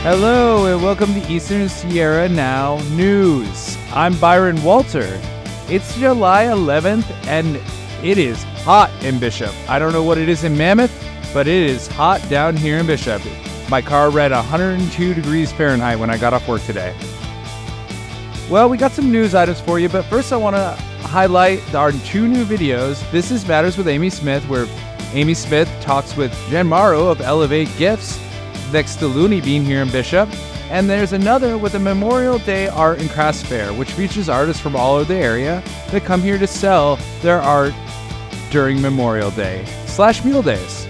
Hello and welcome to Eastern Sierra Now News. I'm Byron Walter. It's July 11th and it is hot in Bishop. I don't know what it is in Mammoth, but it is hot down here in Bishop. My car read 102 degrees Fahrenheit when I got off work today. Well, we got some news items for you, but first I want to highlight our two new videos. This is Matters with Amy Smith, where Amy Smith talks with Jen Morrow of Elevate Gifts next to Looney Bean here in Bishop. And there's another with a Memorial Day Art and Crafts Fair, which features artists from all over the area that come here to sell their art during Memorial Day / Mule Days.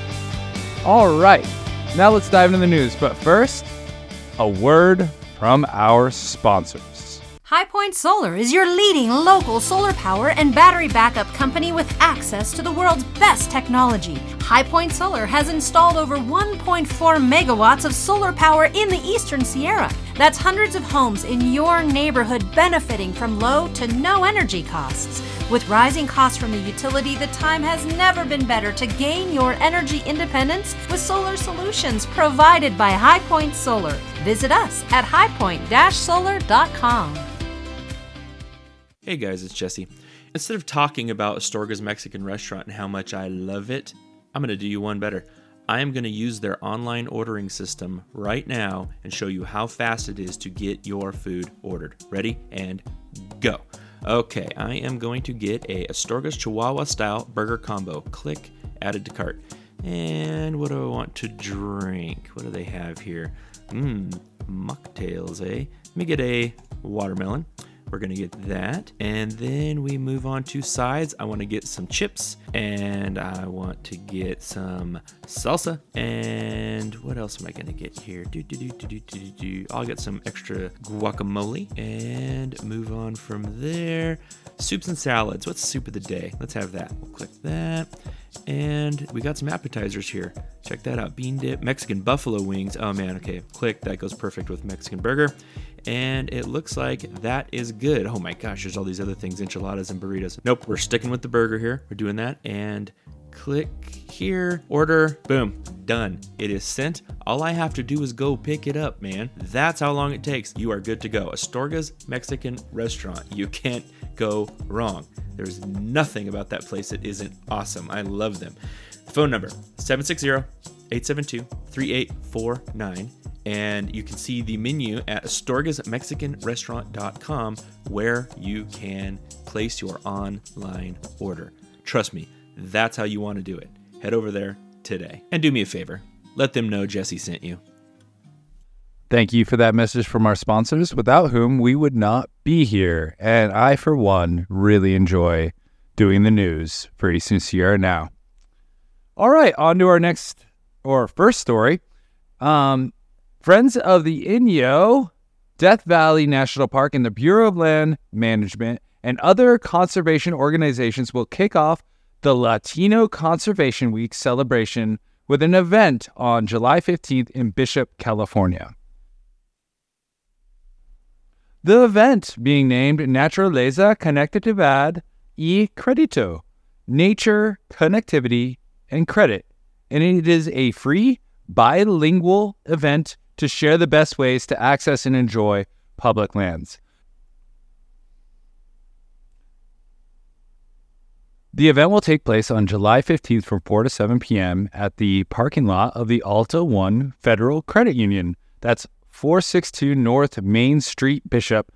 All right, now let's dive into the news. But first, a word from our sponsors. High Point Solar is your leading local solar power and battery backup company with access to the world's best technology. High Point Solar has installed over 1.4 megawatts of solar power in the Eastern Sierra. That's hundreds of homes in your neighborhood benefiting from low to no energy costs. With rising costs from the utility, the time has never been better to gain your energy independence with solar solutions provided by High Point Solar. Visit us at highpoint-solar.com. Hey guys, it's Jesse. Instead of talking about Astorga's Mexican restaurant and how much I love it, I'm going to do you one better. I am going to use their online ordering system right now and show you how fast it is to get your food ordered. Ready? And go. Okay, I am going to get a Astorga's Chihuahua style burger combo. Click, added to cart. And what do I want to drink? What do they have here? Mocktails, eh? Let me get a watermelon. We're going to get that. And then we move on to sides. I want to get some chips and I want to get some salsa. And what else am I going to get here? I'll get some extra guacamole and move on from there. Soups and salads. What's soup of the day? Let's have that. We'll click that. And we got some appetizers here. Check that out. Bean dip, Mexican buffalo wings. Oh man, okay. Click. That goes perfect with Mexican burger. And it looks like that is good. Oh my gosh, there's all these other things, enchiladas and burritos. Nope, we're sticking with the burger here. We're doing that. And click here, order, boom, done. It is sent. All I have to do is go pick it up, man. That's how long it takes. You are good to go. Astorga's Mexican restaurant. You can't go wrong. There's nothing about that place that isn't awesome. I love them. Phone number, 760-872-3849. And you can see the menu at astorgasmexicanrestaurant.com where you can place your online order. Trust me, that's how you want to do it. Head over there today. And do me a favor, let them know Jesse sent you. Thank you for that message from our sponsors, without whom we would not be here. And I, for one, really enjoy doing the news for Eastern Sierra Now. All right, on to our first story. Friends of the Inyo, Death Valley National Park, and the Bureau of Land Management and other conservation organizations will kick off the Latino Conservation Week celebration with an event on July 15th in Bishop, California. The event, being named Naturaleza Conectividad y Crédito, Nature, Connectivity, and Credit, and it is a free bilingual event to share the best ways to access and enjoy public lands. The event will take place on July 15th from 4 to 7 p.m. at the parking lot of the Alta One Federal Credit Union. That's 462 North Main Street, Bishop,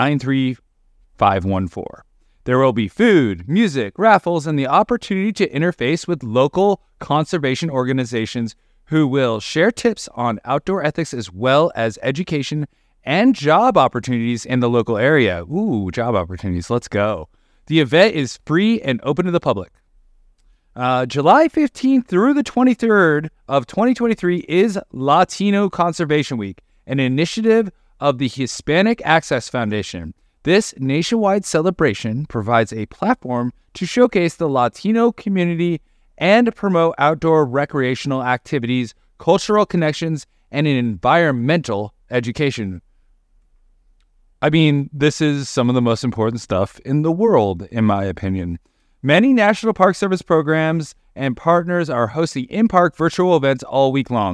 93514. There will be food, music, raffles, and the opportunity to interface with local conservation organizations who will share tips on outdoor ethics as well as education and job opportunities in the local area. Ooh, job opportunities. Let's go. The event is free and open to the public. July 15th through the 23rd of 2023 is Latino Conservation Week, an initiative of the Hispanic Access Foundation. This nationwide celebration provides a platform to showcase the Latino community and promote outdoor recreational activities, cultural connections, and an environmental education. I mean, this is some of the most important stuff in the world, in my opinion. Many National Park Service programs and partners are hosting in-park virtual events all week long.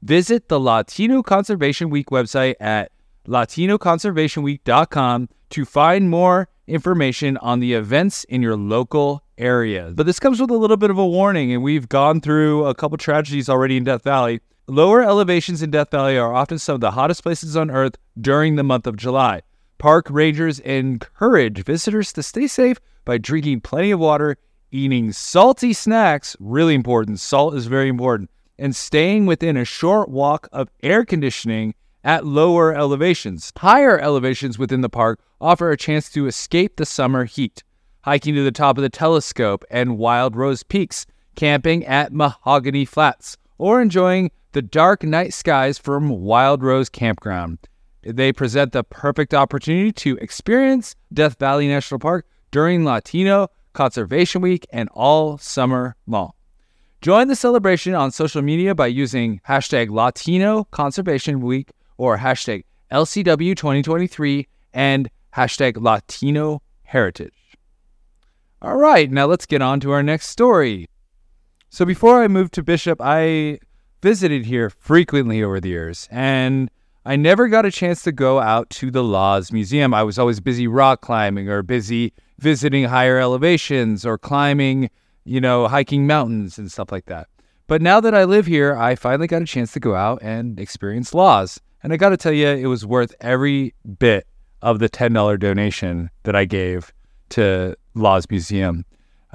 Visit the Latino Conservation Week website at latinoconservationweek.com to find more information on the events in your local area. But this comes with a little bit of a warning, and we've gone through a couple tragedies already in Death Valley. Lower elevations in Death Valley are often some of the hottest places on Earth during the month of July. Park rangers encourage visitors to stay safe by drinking plenty of water, eating salty snacks, really important, salt is very important, and staying within a short walk of air conditioning at lower elevations. Higher elevations within the park offer a chance to escape the summer heat. Hiking to the top of the Telescope and Wild Rose Peaks, camping at Mahogany Flats, or enjoying the dark night skies from Wild Rose Campground. They present the perfect opportunity to experience Death Valley National Park during Latino Conservation Week and all summer long. Join the celebration on social media by using hashtag Latino Conservation Week or hashtag LCW2023 and hashtag Latino Heritage. All right, now let's get on to our next story. So before I moved to Bishop, I visited here frequently over the years, and I never got a chance to go out to the Laws Museum. I was always busy rock climbing or busy visiting higher elevations or climbing, hiking mountains and stuff like that. But now that I live here, I finally got a chance to go out and experience Laws. And I got to tell you, it was worth every bit of the $10 donation that I gave to Laws Museum.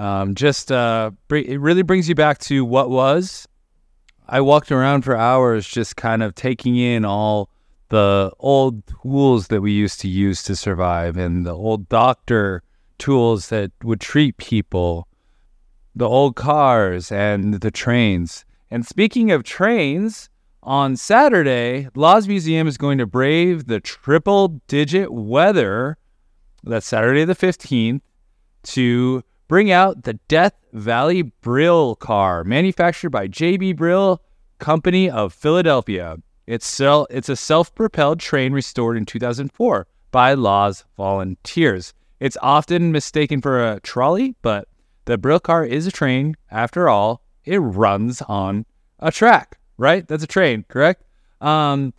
It really brings you back to what was. I walked around for hours just kind of taking in all the old tools that we used to use to survive and the old doctor tools that would treat people, the old cars and the trains. And speaking of trains, on Saturday, Laws Museum is going to brave the triple-digit weather, that's Saturday the 15th, to bring out the Death Valley Brill car, manufactured by J.B. Brill Company of Philadelphia. It's a self-propelled train restored in 2004 by Laws volunteers. It's often mistaken for a trolley, but the Brill car is a train. After all, it runs on a track, right? That's a train, correct? So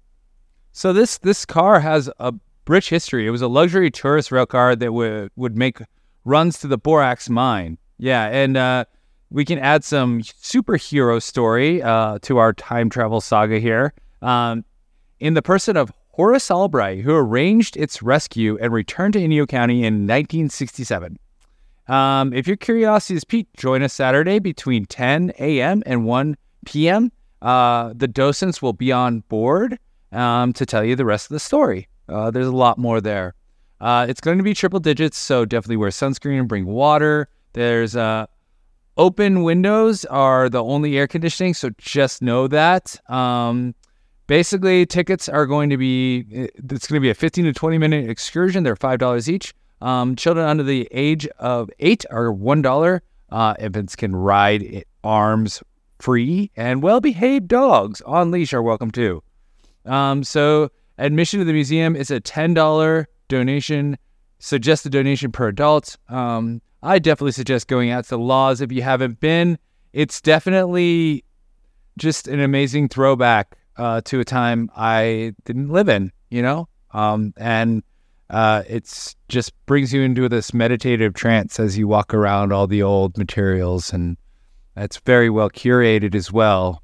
this car has a rich history. It was a luxury tourist rail car that would make runs to the Borax mine. Yeah, and we can add some superhero story to our time travel saga here. In the person of Horace Albright, who arranged its rescue and return to Inyo County in 1967. If your curiosity is piqued, join us Saturday between 10 a.m. and 1 p.m. The docents will be on board to tell you the rest of the story. There's a lot more there. It's going to be triple digits, so definitely wear sunscreen and bring water. There's open windows are the only air conditioning, so just know that. Basically, tickets are going to be, it's going to be a 15 to 20 minute excursion. They're $5 each. Children under the age of 8 are $1. Infants can ride arms free, and well-behaved dogs on leash are welcome too. So admission to the museum is a $10 donation, suggested donation per adult. I definitely suggest going out to the Laws if you haven't been. It's definitely just an amazing throwback to a time I didn't live in, and it's just brings you into this meditative trance as you walk around all the old materials, and it's very well curated as well.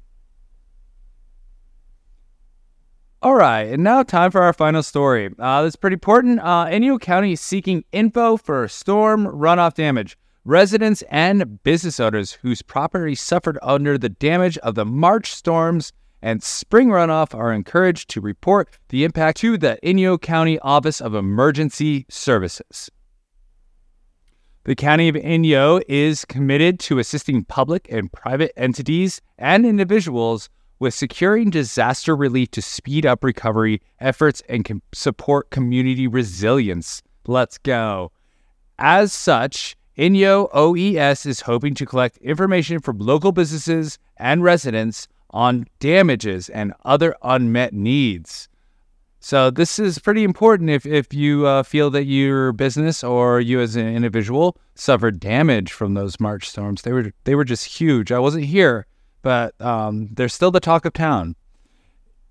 All right, and now time for our final story. This is pretty important. Inyo County is seeking info for storm runoff damage. Residents and business owners whose property suffered under the damage of the March storms and spring runoff are encouraged to report the impact to the Inyo County Office of Emergency Services. The County of Inyo is committed to assisting public and private entities and individuals with securing disaster relief to speed up recovery efforts and support community resilience. Let's go. As such, Inyo OES is hoping to collect information from local businesses and residents on damages and other unmet needs. So this is pretty important if you feel that your business or you as an individual suffered damage from those March storms. They were just huge. I wasn't here, but they're still the talk of town.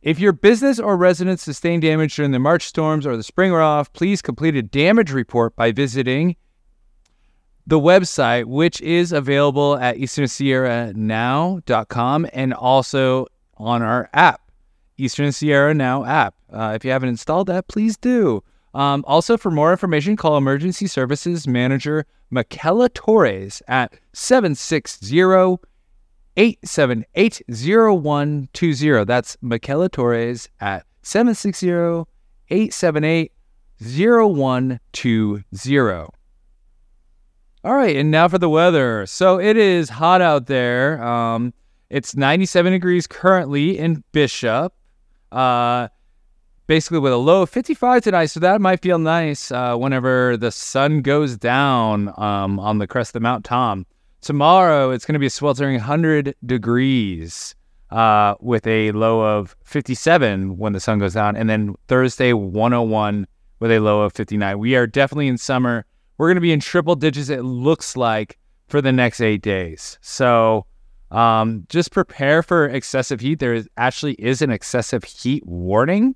If your business or residence sustained damage during the March storms or the spring runoff, please complete a damage report by visiting the website, which is available at easternsierranow.com and also on our app, Eastern Sierra Now app. If you haven't installed that, please do. Also, for more information, call Emergency Services Manager Michaela Torres at 760-878-0120. That's Michaela Torres at 760-878-0120. All right, and now for the weather. So it is hot out there. It's 97 degrees currently in Bishop. Basically with a low of 55 tonight, so that might feel nice whenever the sun goes down on the crest of Mount Tom. Tomorrow, it's going to be a sweltering 100 degrees with a low of 57 when the sun goes down, and then Thursday, 101 with a low of 59. We are definitely in summer. We're going to be in triple digits, it looks like, for the next 8 days. So just prepare for excessive heat. There actually is an excessive heat warning.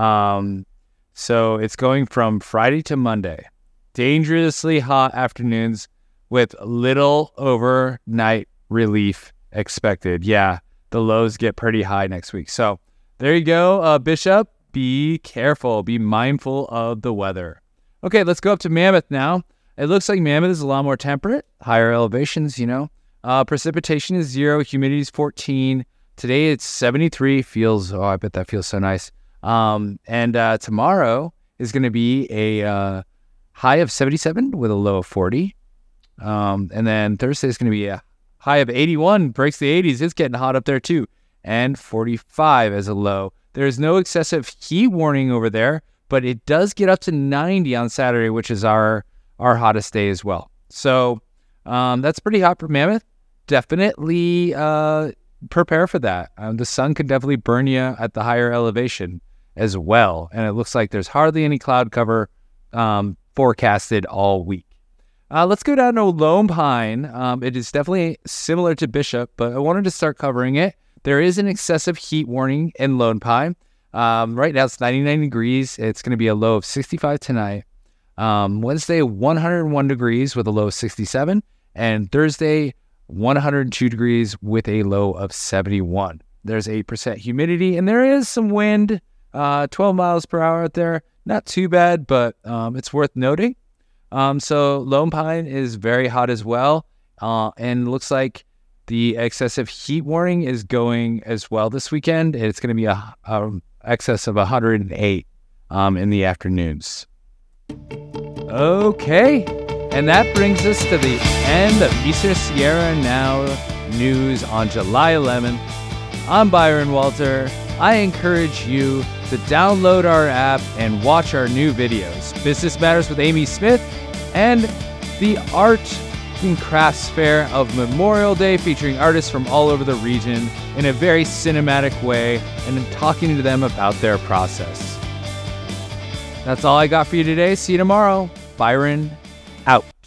So it's going from Friday to Monday. Dangerously hot afternoons with little overnight relief expected. Yeah, the lows get pretty high next week. So there you go, Bishop. Be careful. Be mindful of the weather. Okay, let's go up to Mammoth now. It looks like Mammoth is a lot more temperate, higher elevations, Precipitation is 0, humidity is 14. Today it's 73. I bet that feels so nice. And tomorrow is going to be a high of 77 with a low of 40. And then Thursday is going to be a high of 81, breaks the 80s. It's getting hot up there too. And 45 as a low. There's no excessive heat warning over there, but it does get up to 90 on Saturday, which is our hottest day as well. So that's pretty hot for Mammoth. Definitely prepare for that. The sun could definitely burn you at the higher elevation as well. And it looks like there's hardly any cloud cover forecasted all week. Let's go down to Lone Pine. It is definitely similar to Bishop, but I wanted to start covering it. There is an excessive heat warning in Lone Pine. Right now it's 99 degrees. It's going to be a low of 65 tonight. Wednesday, 101 degrees with a low of 67. And Thursday, 102 degrees with a low of 71. There's 8% humidity, and there is some wind, 12 miles per hour out there. Not too bad, but it's worth noting. So Lone Pine is very hot as well, and looks like the excessive heat warning is going as well this weekend. It's going to be a excess of 108 in the afternoons. Okay, and that brings us to the end of Eastern Sierra Now News on July 11th. I'm Byron Walter. I encourage you to download our app and watch our new videos, Business Matters with Amy Smith, and the Art and Crafts Fair of Memorial Day, featuring artists from all over the region in a very cinematic way and talking to them about their process. That's all I got for you today. See you tomorrow. Byron, out.